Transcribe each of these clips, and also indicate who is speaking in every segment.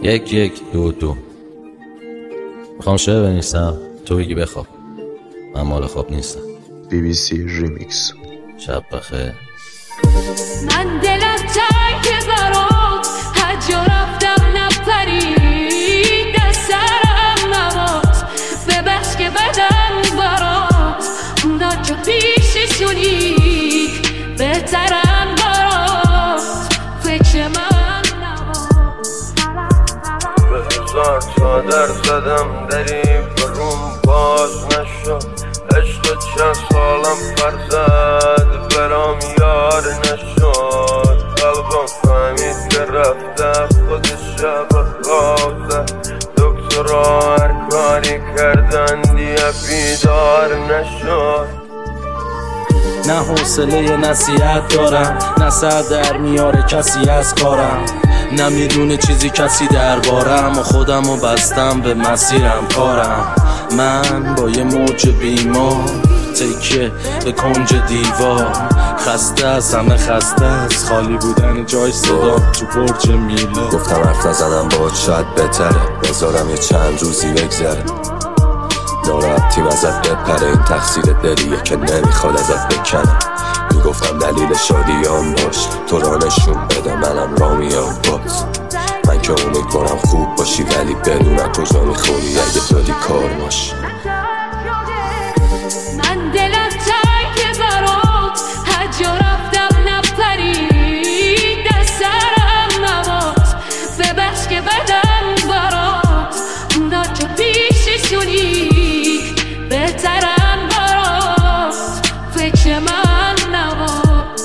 Speaker 1: 1122 میخوام شعر بنویسم، تو بگی بخواب. من مال خواب نیستم.
Speaker 2: BBC ریمیکس.
Speaker 1: شب بخیر.
Speaker 3: من دلم تنگ برات، هر جا رفتم نپرید از سرم نبات، ببخش که بدم برات اونا که پیششونی بهترم برات، فکر من نبات.
Speaker 4: به هزار چادر زدم دری بروم باز نشد، عشق چند سالم فرزد برام یار نشد، قلبم فهمید که رفته خودش شب خواب زد، دکترها هر کاری کردن دیگه بیدار نشد.
Speaker 5: نه حوصله نصیحت دارم، نه سر در میاره کسی از کارم، نمیدونه چیزی کسی دربارم و خودمو بستم به مسیرم کارم. من با یه موج بیمار تکیه به کنج دیوار، خسته از همه خسته از خالی بودن جای صدا تو برج میلا.
Speaker 6: گفتم حرف نزنم باهات شاید بهتره، بذارم یه چند روزی بگذره، ناراحتیم ازت بپره، این تقصیر دلیه که نمیخواد ازت بکنه. میگفتم دلیل شادیام باش، تو را نشون بده منم رامیام باز. من که امیدوارم خوب باشی ولی بدونم کجا میخوری اگه دادی کار باش.
Speaker 3: من دلم تنگ برات، هر جا رفتم نپرید از سرم نبات، ببخش که بدم برات اونا که پیششونی بهترم برات، فکر من نبات.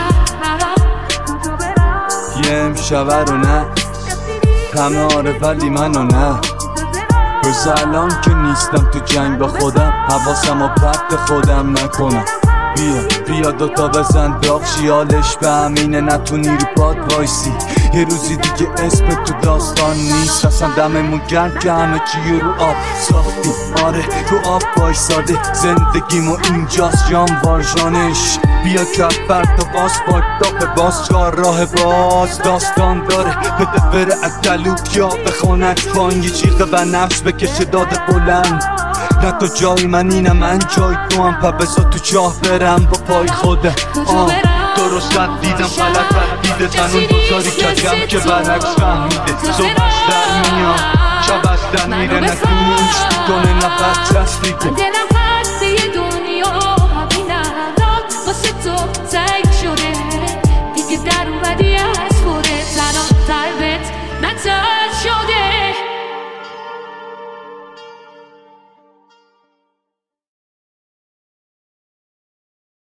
Speaker 7: یه امشبه رو نه همه آره ولی منو نه، روز الان که نیستم تو جنگ با خودم، حواسم و پرت خودم نکنم. بیا دوتا بزن داغ شیالش به همینه، نتونی رو پاد وایسی. یه روزی دیگه اسم تو داستان نیست، اصلا دممون گرم که همه چی رو آب ساختیم. آره رو آب وایساده زندگیمو اینجاست جام وارژانش. بیا کفر تا باز پاک به باز چار راه باز داستان داره، بده بره اکلوک یا بخونت فان، یه چیقه و نفس بکشه داد بلند. نه تو جای من اینه من جای تو هم، پا بزا تو چاه برم با پای خودم. درست رد دیدم غلط رد دیده، تنون بزاری کجم که برعکس فهمیده. صبحش در میاد شب از در میره، نکنیش میکنه نفس چسبیده.
Speaker 3: دلم خسته دنیا همین الان واسه تو تنگ شده، دیگه در اومدی از خوره تنها